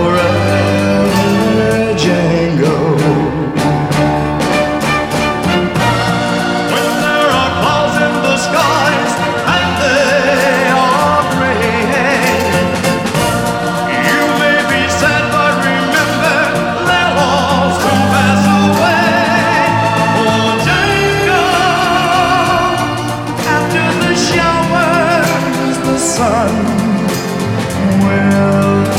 forever, Django. When there are clouds in the skies and they are gray, you may be sad, but remember they'll all soon pass away. Oh, Django, after the showers, the sun will